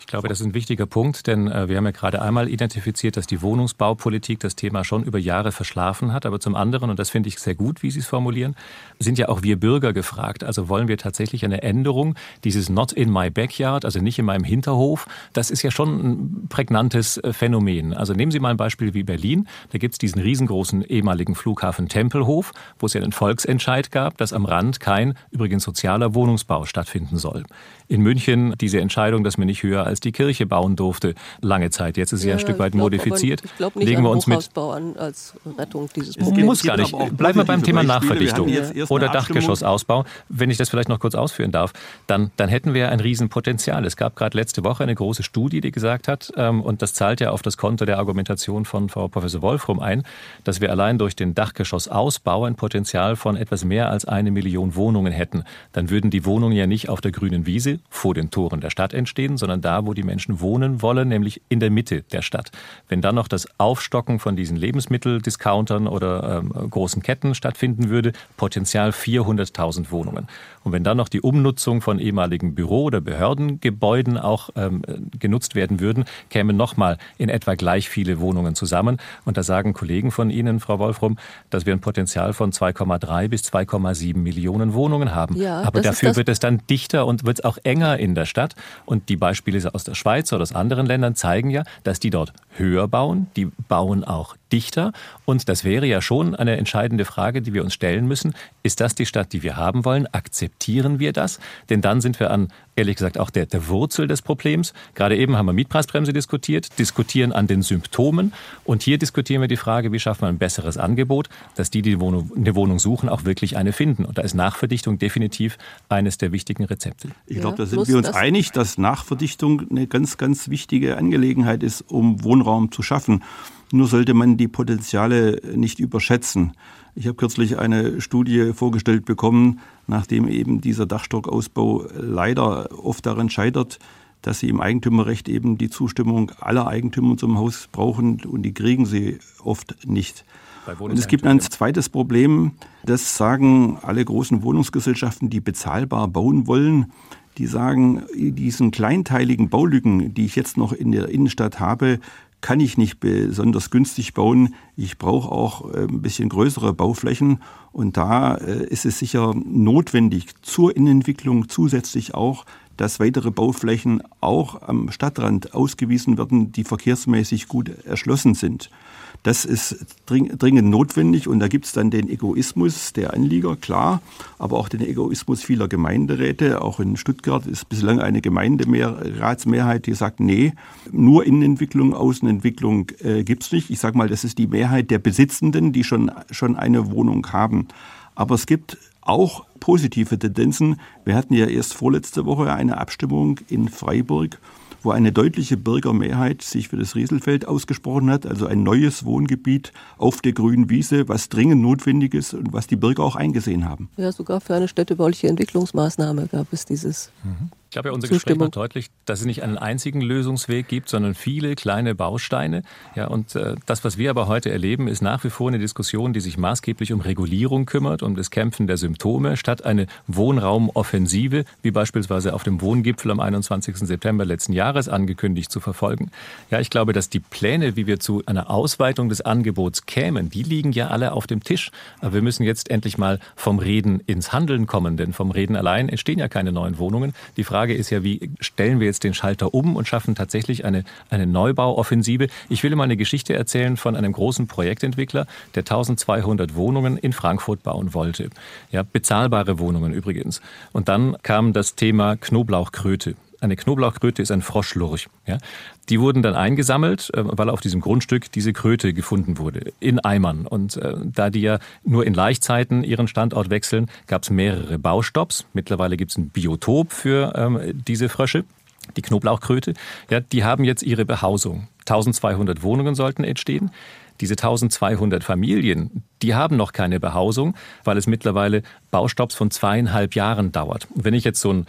Ich glaube, das ist ein wichtiger Punkt, denn äh, wir haben ja gerade einmal identifiziert, dass die Wohnungsbaupolitik das Thema schon über Jahre verschlafen hat. Aber zum anderen, und das finde ich sehr gut, wie Sie es formulieren, sind ja auch wir Bürger gefragt. Also wollen wir tatsächlich eine Änderung, dieses Not in my backyard, also nicht in meinem Hinterhof, das ist ja schon ein prägnantes äh, Phänomen. Also nehmen Sie mal ein Beispiel wie Berlin. Da gibt es diesen riesengroßen ehemaligen Flughafen Tempelhof, wo es ja einen Volksentscheid gab, dass am Rand kein, übrigens sozialer Wohnungsbau stattfinden soll. In München diese Entscheidung, dass man nicht höher als die Kirche bauen durfte, lange Zeit. Jetzt ist sie ja, ein Stück weit glaub, modifiziert. Ich glaube nicht Legen wir an uns mit Hochhausbau an als Rettung dieses es Problems. muss gar nicht. Bleiben wir beim Thema Nachverdichtung oder Abstimmung. Dachgeschossausbau. Wenn ich das vielleicht noch kurz ausführen darf, dann, dann hätten wir ein Riesenpotenzial. Es gab gerade letzte Woche eine große Studie, die gesagt hat, ähm, und das zahlt ja auf das Konto der Argumentation von Frau Professor Wolfrum ein, dass wir allein durch den Dachgeschossausbau ein Potenzial von etwas mehr als eine Million Wohnungen hätten. Dann würden die Wohnungen ja nicht auf der grünen Wiese vor den Toren der Stadt entstehen, sondern da, wo die Menschen wohnen wollen, nämlich in der Mitte der Stadt. Wenn dann noch das Aufstocken von diesen Lebensmitteldiscountern oder ähm, großen Ketten stattfinden würde, Potenzial vierhunderttausend Wohnungen. Und wenn dann noch die Umnutzung von ehemaligen Büro- oder Behördengebäuden auch ähm, genutzt werden würden, kämen nochmal in etwa gleich viele Wohnungen zusammen. Und da sagen Kollegen von Ihnen, Frau Wolfrum, dass wir ein Potenzial von zwei Komma drei bis zwei Komma sieben Millionen Wohnungen haben. Ja, aber das dafür ist das wird es dann dichter und wird es auch enger in der Stadt. Und die Beispiele aus der Schweiz oder aus anderen Ländern zeigen ja, dass die dort höher bauen, die bauen auch dichter. Und das wäre ja schon eine entscheidende Frage, die wir uns stellen müssen. Ist das die Stadt, die wir haben wollen? Akzeptieren wir das? Denn dann sind wir an, ehrlich gesagt, auch der, der Wurzel des Problems. Gerade eben haben wir Mietpreisbremse diskutiert, diskutieren an den Symptomen. Und hier diskutieren wir die Frage, wie schafft man ein besseres Angebot, dass die, die eine Wohnung, eine Wohnung suchen, auch wirklich eine finden. Und da ist Nachverdichtung definitiv eines der wichtigen Rezepte. Ich glaube, da Ja, sind plus wir uns das- einig, dass Nachverdichtung eine ganz, ganz wichtige Angelegenheit ist, um Wohnraum zu schaffen. Nur sollte man die Potenziale nicht überschätzen. Ich habe kürzlich eine Studie vorgestellt bekommen, nachdem eben dieser Dachstockausbau leider oft daran scheitert, dass sie im Eigentümerrecht eben die Zustimmung aller Eigentümer zum Haus brauchen und die kriegen sie oft nicht. Und es gibt ein zweites Problem, das sagen alle großen Wohnungsgesellschaften, die bezahlbar bauen wollen. Die sagen, diesen kleinteiligen Baulücken, die ich jetzt noch in der Innenstadt habe, kann ich nicht besonders günstig bauen. Ich brauche auch ein bisschen größere Bauflächen. Und da ist es sicher notwendig, zur Innenentwicklung zusätzlich auch, dass weitere Bauflächen auch am Stadtrand ausgewiesen werden, die verkehrsmäßig gut erschlossen sind. Das ist dringend notwendig und da gibt es dann den Egoismus der Anlieger, klar, aber auch den Egoismus vieler Gemeinderäte. Auch in Stuttgart ist bislang eine Gemeinderatsmehrheit, die sagt, nee, nur Innenentwicklung, Außenentwicklung äh, gibt es nicht. Ich sage mal, das ist die Mehrheit der Besitzenden, die schon, schon eine Wohnung haben. Aber es gibt auch positive Tendenzen. Wir hatten ja erst vorletzte Woche eine Abstimmung in Freiburg, wo eine deutliche Bürgermehrheit sich für das Rieselfeld ausgesprochen hat, also ein neues Wohngebiet auf der grünen Wiese, was dringend notwendig ist und was die Bürger auch eingesehen haben. Ja, sogar für eine städtebauliche Entwicklungsmaßnahme gab es dieses. Mhm. Ich glaube, ja, unser Gespräch macht deutlich, dass es nicht einen einzigen Lösungsweg gibt, sondern viele kleine Bausteine. Ja, und äh, das, was wir aber heute erleben, ist nach wie vor eine Diskussion, die sich maßgeblich um Regulierung kümmert, um das Kämpfen der Symptome, statt eine Wohnraumoffensive, wie beispielsweise auf dem Wohngipfel am einundzwanzigsten September letzten Jahres angekündigt, zu verfolgen. Ja, ich glaube, dass die Pläne, wie wir zu einer Ausweitung des Angebots kämen, die liegen ja alle auf dem Tisch. Aber wir müssen jetzt endlich mal vom Reden ins Handeln kommen, denn vom Reden allein entstehen ja keine neuen Wohnungen. Die Frage Die Frage ist ja, wie stellen wir jetzt den Schalter um und schaffen tatsächlich eine, eine Neubauoffensive. Ich will mal eine Geschichte erzählen von einem großen Projektentwickler, der eintausendzweihundert Wohnungen in Frankfurt bauen wollte. Ja, bezahlbare Wohnungen übrigens. Und dann kam das Thema Knoblauchkröte. Eine Knoblauchkröte ist ein Froschlurch. Ja. Die wurden dann eingesammelt, weil auf diesem Grundstück diese Kröte gefunden wurde, in Eimern. Und äh, da die ja nur in Laichzeiten ihren Standort wechseln, gab es mehrere Baustopps. Mittlerweile gibt es ein Biotop für ähm, diese Frösche, die Knoblauchkröte. Ja, die haben jetzt ihre Behausung. eintausendzweihundert Wohnungen sollten entstehen. Diese eintausendzweihundert Familien, die haben noch keine Behausung, weil es mittlerweile Baustopps von zweieinhalb Jahren dauert. Und wenn ich jetzt so ein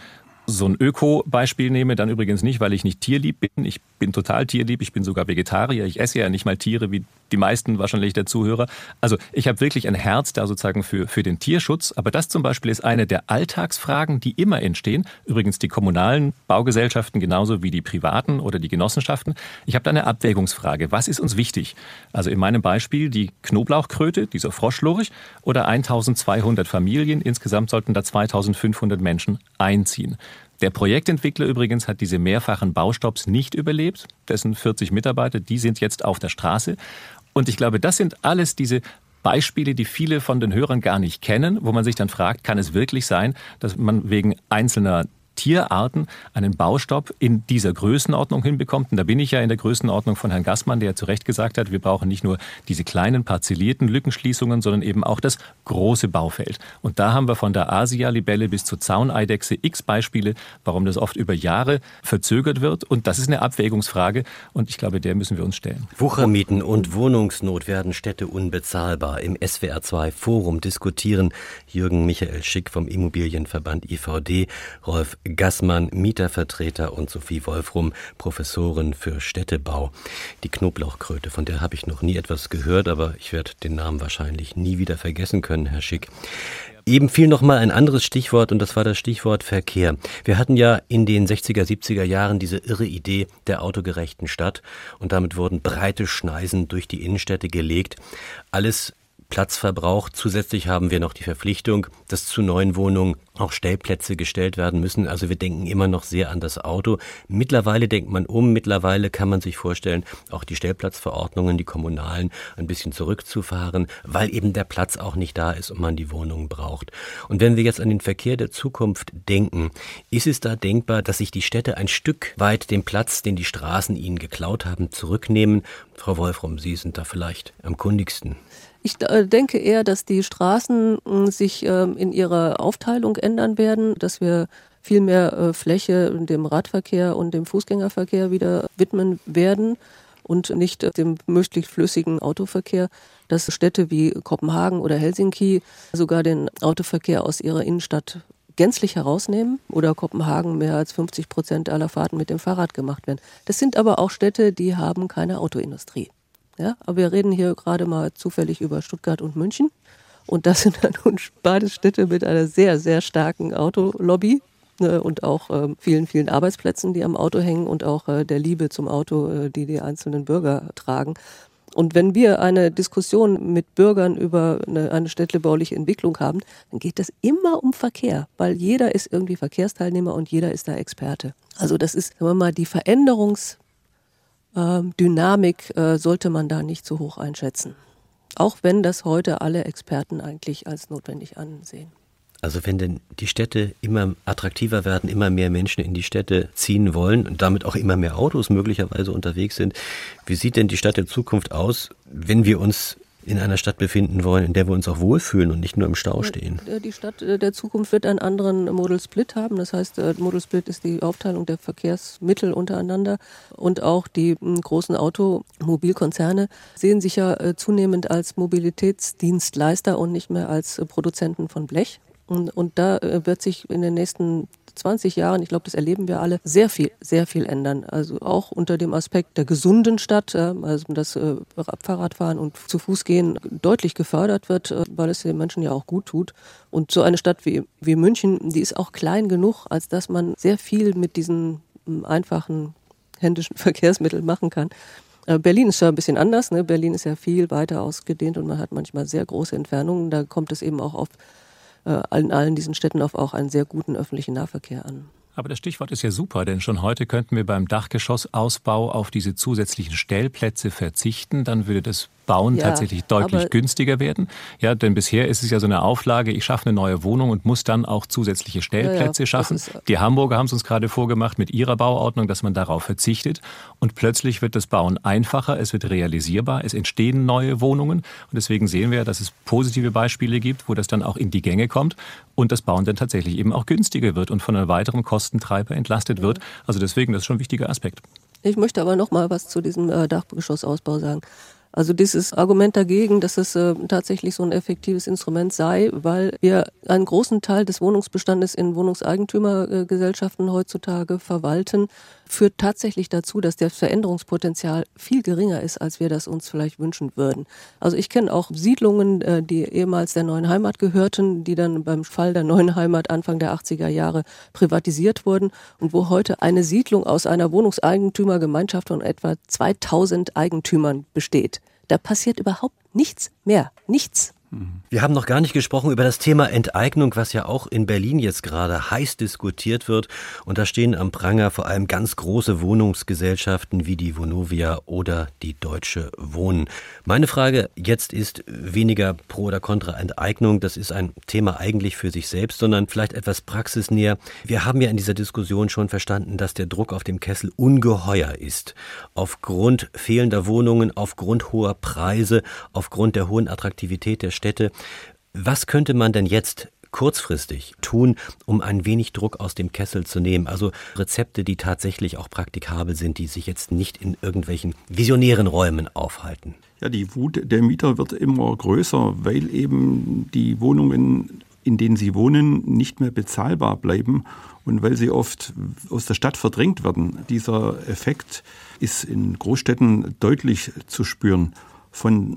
so ein Öko-Beispiel nehme, dann übrigens nicht, weil ich nicht tierlieb bin. Ich bin total tierlieb, ich bin sogar Vegetarier. Ich esse ja nicht mal Tiere, wie die meisten wahrscheinlich der Zuhörer. Also ich habe wirklich ein Herz da sozusagen für, für den Tierschutz. Aber das zum Beispiel ist eine der Alltagsfragen, die immer entstehen. Übrigens die kommunalen Baugesellschaften genauso wie die privaten oder die Genossenschaften. Ich habe da eine Abwägungsfrage. Was ist uns wichtig? Also in meinem Beispiel die Knoblauchkröte, dieser Froschlurch, oder eintausendzweihundert Familien. Insgesamt sollten da zweitausendfünfhundert Menschen einziehen. Der Projektentwickler übrigens hat diese mehrfachen Baustopps nicht überlebt. Dessen vierzig Mitarbeiter, die sind jetzt auf der Straße. Und ich glaube, das sind alles diese Beispiele, die viele von den Hörern gar nicht kennen, wo man sich dann fragt, kann es wirklich sein, dass man wegen einzelner Tierarten einen Baustopp in dieser Größenordnung hinbekommt. Und da bin ich ja in der Größenordnung von Herrn Gassmann, der zu Recht gesagt hat, wir brauchen nicht nur diese kleinen parzellierten Lückenschließungen, sondern eben auch das große Baufeld. Und da haben wir von der Asia-Libelle bis zur Zauneidechse x Beispiele, warum das oft über Jahre verzögert wird. Und das ist eine Abwägungsfrage und ich glaube, der müssen wir uns stellen. Wuchermieten und Wohnungsnot werden Städte unbezahlbar. Im S W R zwei Forum diskutieren Jürgen Michael Schick vom Immobilienverband I V D, Rolf Gassmann, Mietervertreter, und Sophie Wolfrum, Professorin für Städtebau. Die Knoblauchkröte, von der habe ich noch nie etwas gehört, aber ich werde den Namen wahrscheinlich nie wieder vergessen können, Herr Schick. Eben fiel noch mal ein anderes Stichwort, und das war das Stichwort Verkehr. Wir hatten ja in den sechziger, siebziger Jahren diese irre Idee der autogerechten Stadt, und damit wurden breite Schneisen durch die Innenstädte gelegt. Alles Platzverbrauch. Zusätzlich haben wir noch die Verpflichtung, dass zu neuen Wohnungen auch Stellplätze gestellt werden müssen. Also wir denken immer noch sehr an das Auto. Mittlerweile denkt man um. Mittlerweile kann man sich vorstellen, auch die Stellplatzverordnungen, die kommunalen, ein bisschen zurückzufahren, weil eben der Platz auch nicht da ist und man die Wohnungen braucht. Und wenn wir jetzt an den Verkehr der Zukunft denken, ist es da denkbar, dass sich die Städte ein Stück weit den Platz, den die Straßen ihnen geklaut haben, zurücknehmen? Frau Wolfram, Sie sind da vielleicht am kundigsten. Ich denke eher, dass die Straßen sich in ihrer Aufteilung ändern werden, dass wir viel mehr Fläche dem Radverkehr und dem Fußgängerverkehr wieder widmen werden und nicht dem möglichst flüssigen Autoverkehr, dass Städte wie Kopenhagen oder Helsinki sogar den Autoverkehr aus ihrer Innenstadt gänzlich herausnehmen oder Kopenhagen mehr als fünfzig Prozent aller Fahrten mit dem Fahrrad gemacht werden. Das sind aber auch Städte, die haben keine Autoindustrie. Ja, aber wir reden hier gerade mal zufällig über Stuttgart und München. Und das sind dann beide Städte mit einer sehr, sehr starken Autolobby äh, und auch äh, vielen, vielen Arbeitsplätzen, die am Auto hängen und auch äh, der Liebe zum Auto, äh, die die einzelnen Bürger tragen. Und wenn wir eine Diskussion mit Bürgern über eine, eine städtebauliche Entwicklung haben, dann geht das immer um Verkehr, weil jeder ist irgendwie Verkehrsteilnehmer und jeder ist da Experte. Also das ist, sagen wir mal, die Veränderungs- Dynamik äh, sollte man da nicht zu hoch einschätzen. Auch wenn das heute alle Experten eigentlich als notwendig ansehen. Also wenn denn die Städte immer attraktiver werden, immer mehr Menschen in die Städte ziehen wollen und damit auch immer mehr Autos möglicherweise unterwegs sind, wie sieht denn die Stadt der Zukunft aus, wenn wir uns in einer Stadt befinden wollen, in der wir uns auch wohlfühlen und nicht nur im Stau stehen? Die Stadt der Zukunft wird einen anderen Modal Split haben. Das heißt, Modal Split ist die Aufteilung der Verkehrsmittel untereinander. Und auch die großen Automobilkonzerne sehen sich ja zunehmend als Mobilitätsdienstleister und nicht mehr als Produzenten von Blech. Und, und da wird sich in den nächsten zwanzig Jahren, ich glaube, das erleben wir alle, sehr viel, sehr viel ändern. Also auch unter dem Aspekt der gesunden Stadt, also das Fahrradfahren und zu Fuß gehen deutlich gefördert wird, weil es den Menschen ja auch gut tut. Und so eine Stadt wie, wie München, die ist auch klein genug, als dass man sehr viel mit diesen einfachen händischen Verkehrsmitteln machen kann. Berlin ist ja ein bisschen anders. Ne? Berlin ist ja viel weiter ausgedehnt und man hat manchmal sehr große Entfernungen. Da kommt es eben auch auf in allen diesen Städten auf auch einen sehr guten öffentlichen Nahverkehr an. Aber das Stichwort ist ja super, denn schon heute könnten wir beim Dachgeschossausbau auf diese zusätzlichen Stellplätze verzichten. Dann würde das Bauen ja, tatsächlich deutlich günstiger werden. Ja, denn bisher ist es ja so eine Auflage, ich schaffe eine neue Wohnung und muss dann auch zusätzliche Stellplätze ja, ja, schaffen. Die Hamburger haben es uns gerade vorgemacht mit ihrer Bauordnung, dass man darauf verzichtet. Und plötzlich wird das Bauen einfacher, es wird realisierbar, es entstehen neue Wohnungen. Und deswegen sehen wir, dass es positive Beispiele gibt, wo das dann auch in die Gänge kommt und das Bauen dann tatsächlich eben auch günstiger wird und von einem weiteren Kostentreiber entlastet wird. Also deswegen, das ist schon ein wichtiger Aspekt. Ich möchte aber noch mal was zu diesem äh, Dachgeschossausbau sagen. Also dieses Argument dagegen, dass es äh, tatsächlich so ein effektives Instrument sei, weil wir einen großen Teil des Wohnungsbestandes in Wohnungseigentümergesellschaften heutzutage verwalten, führt tatsächlich dazu, dass das Veränderungspotenzial viel geringer ist, als wir das uns vielleicht wünschen würden. Also ich kenne auch Siedlungen, äh, die ehemals der Neuen Heimat gehörten, die dann beim Fall der Neuen Heimat Anfang der achtziger Jahre privatisiert wurden und wo heute eine Siedlung aus einer Wohnungseigentümergemeinschaft von etwa zweitausend Eigentümern besteht. Da passiert überhaupt nichts mehr. Nichts. Wir haben noch gar nicht gesprochen über das Thema Enteignung, was ja auch in Berlin jetzt gerade heiß diskutiert wird. Und da stehen am Pranger vor allem ganz große Wohnungsgesellschaften wie die Vonovia oder die Deutsche Wohnen. Meine Frage jetzt ist weniger pro oder contra Enteignung. Das ist ein Thema eigentlich für sich selbst, sondern vielleicht etwas praxisnäher. Wir haben ja in dieser Diskussion schon verstanden, dass der Druck auf dem Kessel ungeheuer ist. Aufgrund fehlender Wohnungen, aufgrund hoher Preise, aufgrund der hohen Attraktivität der Städte. Was könnte man denn jetzt kurzfristig tun, um ein wenig Druck aus dem Kessel zu nehmen? Also Rezepte, die tatsächlich auch praktikabel sind, die sich jetzt nicht in irgendwelchen visionären Räumen aufhalten. Ja, die Wut der Mieter wird immer größer, weil eben die Wohnungen, in denen sie wohnen, nicht mehr bezahlbar bleiben und weil sie oft aus der Stadt verdrängt werden. Dieser Effekt ist in Großstädten deutlich zu spüren. Von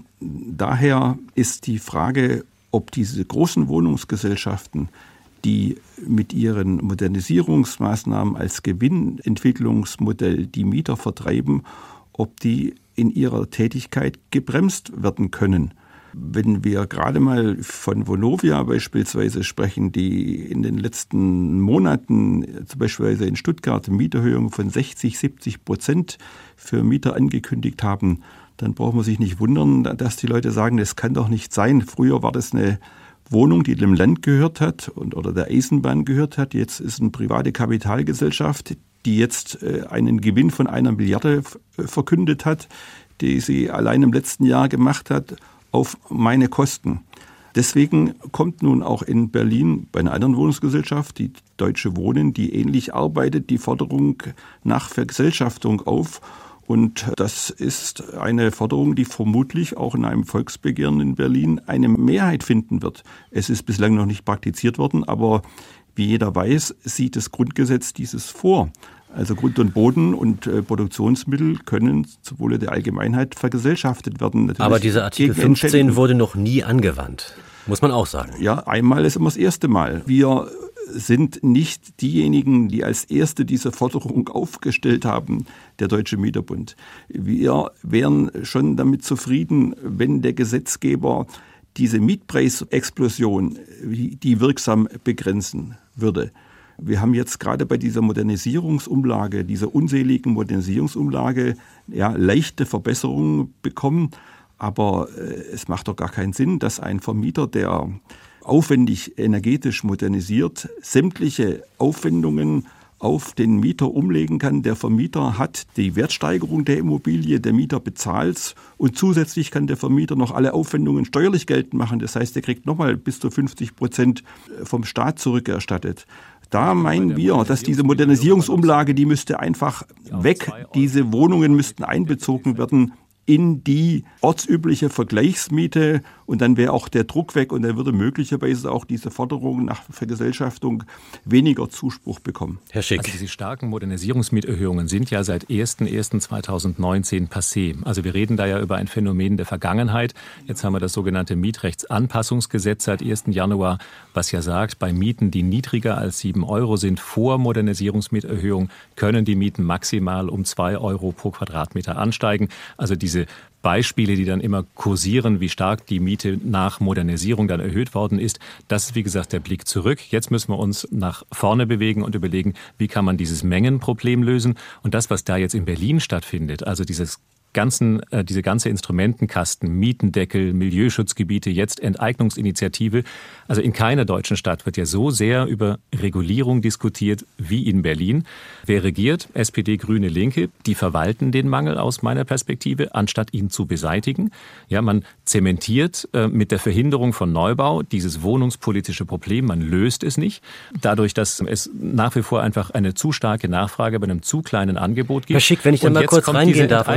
daher ist die Frage, ob diese großen Wohnungsgesellschaften, die mit ihren Modernisierungsmaßnahmen als Gewinnentwicklungsmodell die Mieter vertreiben, ob die in ihrer Tätigkeit gebremst werden können. Wenn wir gerade mal von Vonovia beispielsweise sprechen, die in den letzten Monaten zum Beispiel in Stuttgart Mieterhöhungen von sechzig, siebzig Prozent für Mieter angekündigt haben, dann braucht man sich nicht wundern, dass die Leute sagen, das kann doch nicht sein. Früher war das eine Wohnung, die dem Land gehört hat und oder der Eisenbahn gehört hat. Jetzt ist eine private Kapitalgesellschaft, die jetzt einen Gewinn von einer Milliarde verkündet hat, die sie allein im letzten Jahr gemacht hat, auf meine Kosten. Deswegen kommt nun auch in Berlin bei einer anderen Wohnungsgesellschaft, die Deutsche Wohnen, die ähnlich arbeitet, die Forderung nach Vergesellschaftung auf. Und das ist eine Forderung, die vermutlich auch in einem Volksbegehren in Berlin eine Mehrheit finden wird. Es ist bislang noch nicht praktiziert worden, aber wie jeder weiß, sieht das Grundgesetz dieses vor. Also Grund und Boden und äh, Produktionsmittel können zum Wohle der Allgemeinheit vergesellschaftet werden. Natürlich aber dieser Artikel fünfzehn wurde noch nie angewandt, muss man auch sagen. Ja, einmal ist immer das erste Mal. Wir sind nicht diejenigen, die als Erste diese Forderung aufgestellt haben, der Deutsche Mieterbund. Wir wären schon damit zufrieden, wenn der Gesetzgeber diese Mietpreisexplosion, die wirksam begrenzen würde. Wir haben jetzt gerade bei dieser Modernisierungsumlage, dieser unseligen Modernisierungsumlage, ja, leichte Verbesserungen bekommen. Aber äh, es macht doch gar keinen Sinn, dass ein Vermieter, der aufwendig energetisch modernisiert, sämtliche Aufwendungen auf den Mieter umlegen kann. Der Vermieter hat die Wertsteigerung der Immobilie, der Mieter bezahlt und zusätzlich kann der Vermieter noch alle Aufwendungen steuerlich geltend machen. Das heißt, er kriegt nochmal bis zu fünfzig Prozent vom Staat zurückerstattet. Da meinen wir, dass diese Modernisierungsumlage, die müsste einfach weg. Diese Wohnungen müssten einbezogen werden in die ortsübliche Vergleichsmiete und dann wäre auch der Druck weg und dann würde möglicherweise auch diese Forderung nach Vergesellschaftung weniger Zuspruch bekommen. Herr Schick. Also diese starken Modernisierungsmieterhöhungen sind ja seit erster erster zweitausendneunzehn passé. Also wir reden da ja über ein Phänomen der Vergangenheit. Jetzt haben wir das sogenannte Mietrechtsanpassungsgesetz seit ersten Januar, was ja sagt, bei Mieten, die niedriger als sieben Euro sind, vor Modernisierungsmieterhöhung, können die Mieten maximal um zwei Euro pro Quadratmeter ansteigen. Also diese Beispiele, die dann immer kursieren, wie stark die Miete nach Modernisierung dann erhöht worden ist, das ist wie gesagt der Blick zurück. Jetzt müssen wir uns nach vorne bewegen und überlegen, wie kann man dieses Mengenproblem lösen. Und das, was da jetzt in Berlin stattfindet, also dieses ganzen, äh, diese ganze Instrumentenkasten, Mietendeckel, Milieuschutzgebiete, jetzt Enteignungsinitiative. Also in keiner deutschen Stadt wird ja so sehr über Regulierung diskutiert wie in Berlin. Wer regiert? S P D, Grüne, Linke. Die verwalten den Mangel aus meiner Perspektive, anstatt ihn zu beseitigen. Ja, man zementiert äh, mit der Verhinderung von Neubau dieses wohnungspolitische Problem. Man löst es nicht. Dadurch, dass es nach wie vor einfach eine zu starke Nachfrage bei einem zu kleinen Angebot gibt. Herr Schick, wenn ich da mal kurz reingehen darf und Sie einfach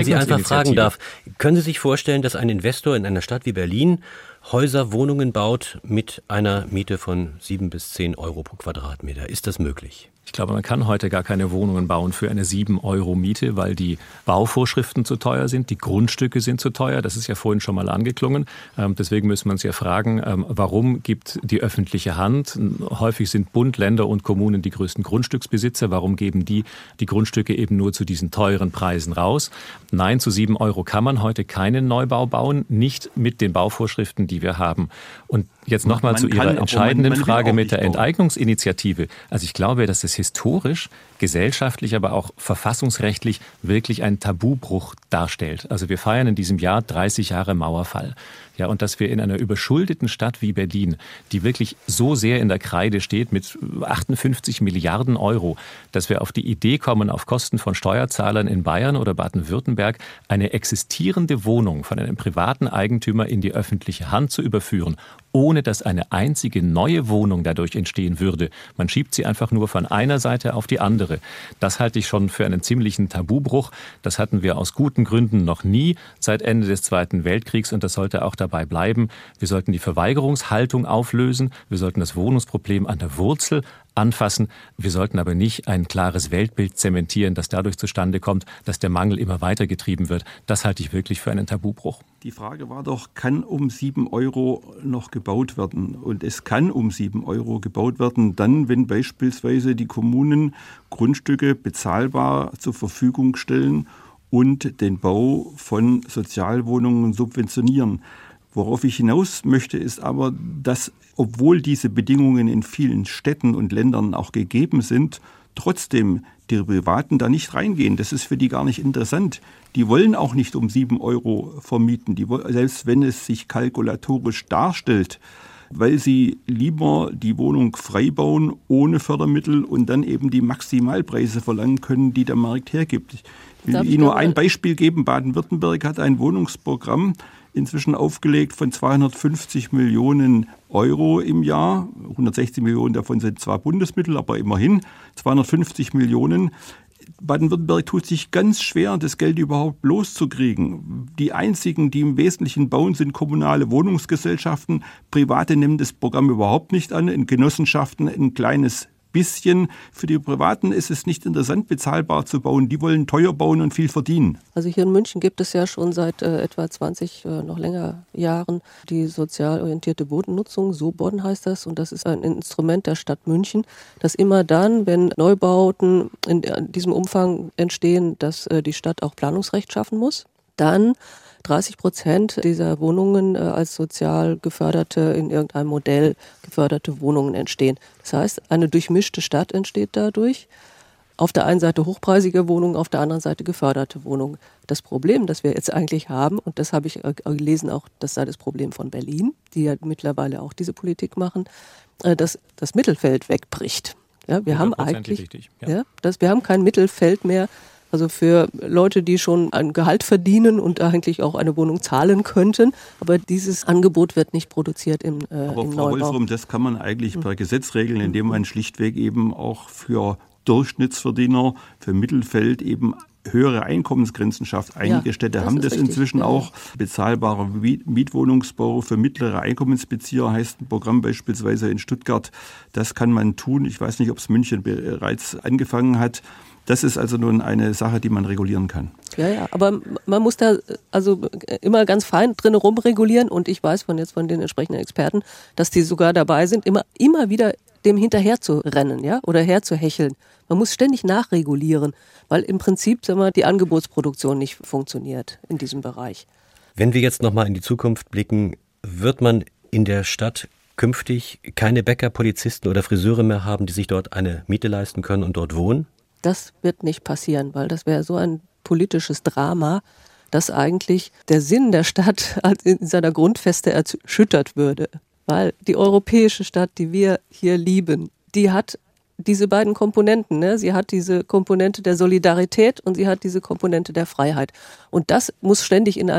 fragen darf, können Sie sich vorstellen, dass ein Investor in einer Stadt wie Berlin Häuser, Wohnungen baut mit einer Miete von sieben bis zehn Euro pro Quadratmeter? Ist das möglich? Ich glaube, man kann heute gar keine Wohnungen bauen für eine sieben Euro Miete, weil die Bauvorschriften zu teuer sind, die Grundstücke sind zu teuer. Das ist ja vorhin schon mal angeklungen. Ähm, deswegen müssen wir uns ja fragen, ähm, warum gibt die öffentliche Hand, häufig sind Bund, Länder und Kommunen die größten Grundstücksbesitzer, warum geben die die Grundstücke eben nur zu diesen teuren Preisen raus? Nein, zu sieben Euro kann man heute keinen Neubau bauen, nicht mit den Bauvorschriften, die wir haben. Und jetzt nochmal zu Ihrer entscheidenden man, man Frage mit der Enteignungsinitiative. Also ich glaube, dass das historisch, gesellschaftlich, aber auch verfassungsrechtlich wirklich ein Tabubruch darstellt. Also wir feiern in diesem Jahr dreißig Jahre Mauerfall. Ja, und dass wir in einer überschuldeten Stadt wie Berlin, die wirklich so sehr in der Kreide steht mit achtundfünfzig Milliarden Euro, dass wir auf die Idee kommen, auf Kosten von Steuerzahlern in Bayern oder Baden-Württemberg eine existierende Wohnung von einem privaten Eigentümer in die öffentliche Hand zu überführen, ohne dass eine einzige neue Wohnung dadurch entstehen würde. Man schiebt sie einfach nur von einer Seite auf die andere. Das halte ich schon für einen ziemlichen Tabubruch. Das hatten wir aus guten Gründen noch nie seit Ende des Zweiten Weltkriegs und das sollte auch dabei bleiben. Wir sollten die Verweigerungshaltung auflösen. Wir sollten das Wohnungsproblem an der Wurzel anfassen. Wir sollten aber nicht ein klares Weltbild zementieren, das dadurch zustande kommt, dass der Mangel immer weiter getrieben wird. Das halte ich wirklich für einen Tabubruch. Die Frage war doch, kann um sieben Euro noch gebaut werden? Und es kann um sieben Euro gebaut werden, dann, wenn beispielsweise die Kommunen Grundstücke bezahlbar zur Verfügung stellen und den Bau von Sozialwohnungen subventionieren. Worauf ich hinaus möchte, ist aber, dass, obwohl diese Bedingungen in vielen Städten und Ländern auch gegeben sind, trotzdem die Privaten da nicht reingehen. Das ist für die gar nicht interessant. Die wollen auch nicht um sieben Euro vermieten, die, selbst wenn es sich kalkulatorisch darstellt, weil sie lieber die Wohnung frei bauen, ohne Fördermittel und dann eben die Maximalpreise verlangen können, die der Markt hergibt. Ich will Darf Ihnen nur ein Beispiel geben. Baden-Württemberg hat ein Wohnungsprogramm inzwischen aufgelegt von zweihundertfünfzig Millionen Euro im Jahr. hundertsechzig Millionen davon sind zwar Bundesmittel, aber immerhin zweihundertfünfzig Millionen. Baden-Württemberg tut sich ganz schwer, das Geld überhaupt loszukriegen. Die einzigen, die im Wesentlichen bauen, sind kommunale Wohnungsgesellschaften. Private nehmen das Programm überhaupt nicht an. In Genossenschaften ein kleines bisschen. Für die Privaten ist es nicht interessant, bezahlbar zu bauen. Die wollen teuer bauen und viel verdienen. Also hier in München gibt es ja schon seit äh, etwa zwanzig, äh, noch länger Jahren die sozial orientierte Bodennutzung. SOBON heißt das. Und das ist ein Instrument der Stadt München, das immer dann, wenn Neubauten in diesem Umfang entstehen, dass äh, die Stadt auch Planungsrecht schaffen muss, dann dreißig Prozent dieser Wohnungen äh, als sozial geförderte, in irgendeinem Modell geförderte Wohnungen entstehen. Das heißt, eine durchmischte Stadt entsteht dadurch. Auf der einen Seite hochpreisige Wohnungen, auf der anderen Seite geförderte Wohnungen. Das Problem, das wir jetzt eigentlich haben, und das habe ich äh, gelesen, auch das sei das Problem von Berlin, die ja mittlerweile auch diese Politik machen, äh, dass das Mittelfeld wegbricht. Ja, wir haben eigentlich, richtig, ja. Ja, dass wir haben kein Mittelfeld mehr. Also für Leute, die schon ein Gehalt verdienen und eigentlich auch eine Wohnung zahlen könnten. Aber dieses Angebot wird nicht produziert im, äh, Aber im Frau Neubau. Holzrum, das kann man eigentlich mhm. per Gesetz regeln, indem man schlichtweg eben auch für Durchschnittsverdiener, für Mittelfeld eben höhere Einkommensgrenzen schafft. Einige ja, Städte das haben das richtig. inzwischen ja. auch. Bezahlbarer Mietwohnungsbau für mittlere Einkommensbezieher heißt ein Programm beispielsweise in Stuttgart. Das kann man tun. Ich weiß nicht, ob es München bereits angefangen hat. Das ist also nun eine Sache, die man regulieren kann. Ja, ja, aber man muss da also immer ganz fein drin rumregulieren und ich weiß von jetzt von den entsprechenden Experten, dass die sogar dabei sind, immer, immer wieder dem hinterher zu rennen, ja, oder herzuhecheln. Man muss ständig nachregulieren, weil im Prinzip, sagen wir, die Angebotsproduktion nicht funktioniert in diesem Bereich. Wenn wir jetzt nochmal in die Zukunft blicken, wird man in der Stadt künftig keine Bäcker, Polizisten oder Friseure mehr haben, die sich dort eine Miete leisten können und dort wohnen? Das wird nicht passieren, weil das wäre so ein politisches Drama, dass eigentlich der Sinn der Stadt in seiner Grundfeste erschüttert würde. Weil die europäische Stadt, die wir hier lieben, die hat diese beiden Komponenten. Ne? Sie hat diese Komponente der Solidarität und sie hat diese Komponente der Freiheit. Und das muss ständig in eine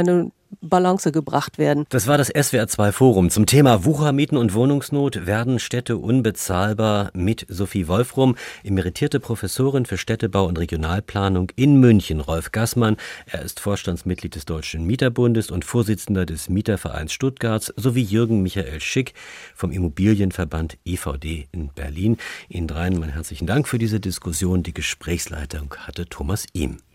Balance gebracht werden. Das war das S W R zwei Forum zum Thema Wuchermieten und Wohnungsnot. Werden Städte unbezahlbar? Mit Sophie Wolfrum, emeritierte Professorin für Städtebau und Regionalplanung in München. Rolf Gassmann, er ist Vorstandsmitglied des Deutschen Mieterbundes und Vorsitzender des Mietervereins Stuttgarts, sowie Jürgen Michael Schick vom Immobilienverband E V D in Berlin. Ihnen dreien meinen herzlichen Dank für diese Diskussion. Die Gesprächsleitung hatte Thomas Ihm.